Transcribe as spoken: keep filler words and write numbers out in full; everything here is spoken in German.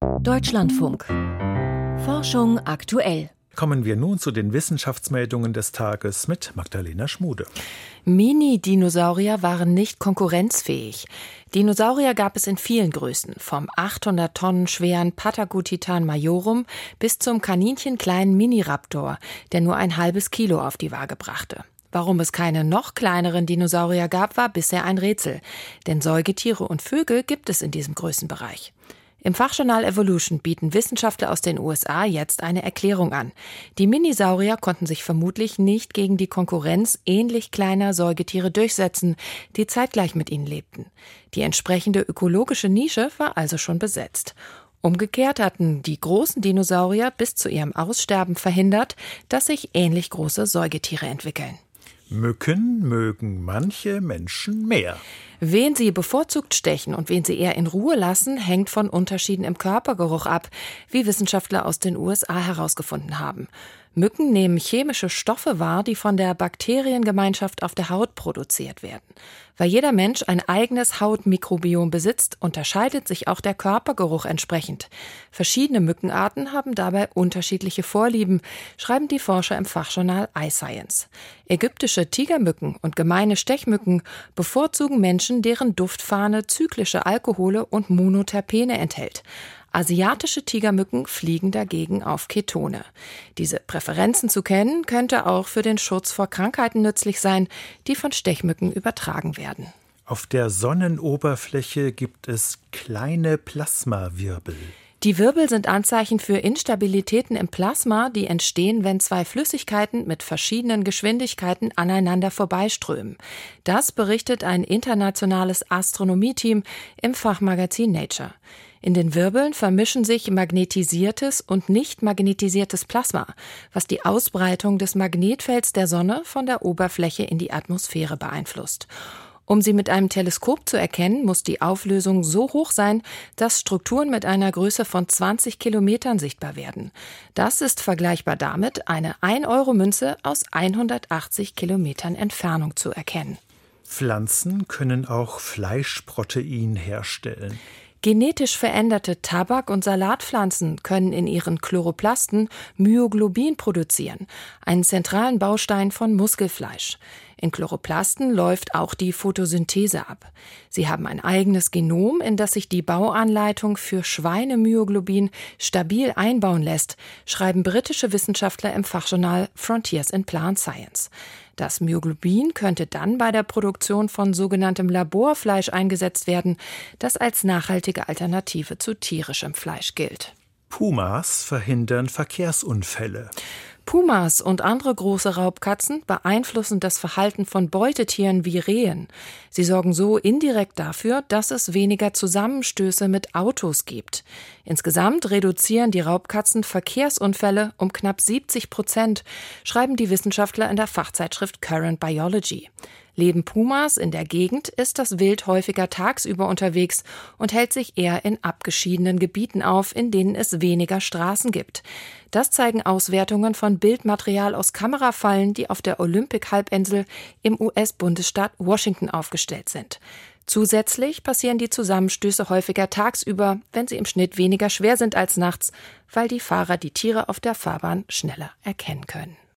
Deutschlandfunk. Forschung aktuell. Kommen wir nun zu den Wissenschaftsmeldungen des Tages mit Magdalena Schmude. Mini-Dinosaurier waren nicht konkurrenzfähig. Dinosaurier gab es in vielen Größen, vom achthundert Tonnen schweren Patagotitan majorum bis zum kaninchenkleinen Miniraptor, der nur ein halbes Kilo auf die Waage brachte. Warum es keine noch kleineren Dinosaurier gab, war bisher ein Rätsel. Denn Säugetiere und Vögel gibt es in diesem Größenbereich. Im Fachjournal Evolution bieten Wissenschaftler aus den U S A jetzt eine Erklärung an. Die Minisaurier konnten sich vermutlich nicht gegen die Konkurrenz ähnlich kleiner Säugetiere durchsetzen, die zeitgleich mit ihnen lebten. Die entsprechende ökologische Nische war also schon besetzt. Umgekehrt hatten die großen Dinosaurier bis zu ihrem Aussterben verhindert, dass sich ähnlich große Säugetiere entwickeln. Mücken mögen manche Menschen mehr. Wen sie bevorzugt stechen und wen sie eher in Ruhe lassen, hängt von Unterschieden im Körpergeruch ab, wie Wissenschaftler aus den U S A herausgefunden haben. Mücken nehmen chemische Stoffe wahr, die von der Bakteriengemeinschaft auf der Haut produziert werden. Weil jeder Mensch ein eigenes Hautmikrobiom besitzt, unterscheidet sich auch der Körpergeruch entsprechend. Verschiedene Mückenarten haben dabei unterschiedliche Vorlieben, schreiben die Forscher im Fachjournal iScience. Ägyptische Tigermücken und gemeine Stechmücken bevorzugen Menschen, deren Duftfahne zyklische Alkohole und Monoterpene enthält. Asiatische Tigermücken fliegen dagegen auf Ketone. Diese Präferenzen zu kennen, könnte auch für den Schutz vor Krankheiten nützlich sein, die von Stechmücken übertragen werden. Auf der Sonnenoberfläche gibt es kleine Plasmawirbel. Die Wirbel sind Anzeichen für Instabilitäten im Plasma, die entstehen, wenn zwei Flüssigkeiten mit verschiedenen Geschwindigkeiten aneinander vorbeiströmen. Das berichtet ein internationales Astronomieteam im Fachmagazin Nature. In den Wirbeln vermischen sich magnetisiertes und nicht magnetisiertes Plasma, was die Ausbreitung des Magnetfelds der Sonne von der Oberfläche in die Atmosphäre beeinflusst. Um sie mit einem Teleskop zu erkennen, muss die Auflösung so hoch sein, dass Strukturen mit einer Größe von zwanzig Kilometern sichtbar werden. Das ist vergleichbar damit, eine ein Euro Münze aus hundertachtzig Kilometern Entfernung zu erkennen. Pflanzen können auch Fleischprotein herstellen. Genetisch veränderte Tabak- und Salatpflanzen können in ihren Chloroplasten Myoglobin produzieren, einen zentralen Baustein von Muskelfleisch. In Chloroplasten läuft auch die Photosynthese ab. Sie haben ein eigenes Genom, in das sich die Bauanleitung für Schweinemyoglobin stabil einbauen lässt, schreiben britische Wissenschaftler im Fachjournal Frontiers in Plant Science. Das Myoglobin könnte dann bei der Produktion von sogenanntem Laborfleisch eingesetzt werden, das als nachhaltige Alternative zu tierischem Fleisch gilt. Pumas verhindern Verkehrsunfälle. Pumas und andere große Raubkatzen beeinflussen das Verhalten von Beutetieren wie Rehen. Sie sorgen so indirekt dafür, dass es weniger Zusammenstöße mit Autos gibt. Insgesamt reduzieren die Raubkatzen Verkehrsunfälle um knapp siebzig Prozent, schreiben die Wissenschaftler in der Fachzeitschrift Current Biology. Leben Pumas in der Gegend, ist das Wild häufiger tagsüber unterwegs und hält sich eher in abgeschiedenen Gebieten auf, in denen es weniger Straßen gibt. Das zeigen Auswertungen von Bildmaterial aus Kamerafallen, die auf der Olympic-Halbinsel im U S-Bundesstaat Washington aufgestellt sind. Zusätzlich passieren die Zusammenstöße häufiger tagsüber, wenn sie im Schnitt weniger schwer sind als nachts, weil die Fahrer die Tiere auf der Fahrbahn schneller erkennen können.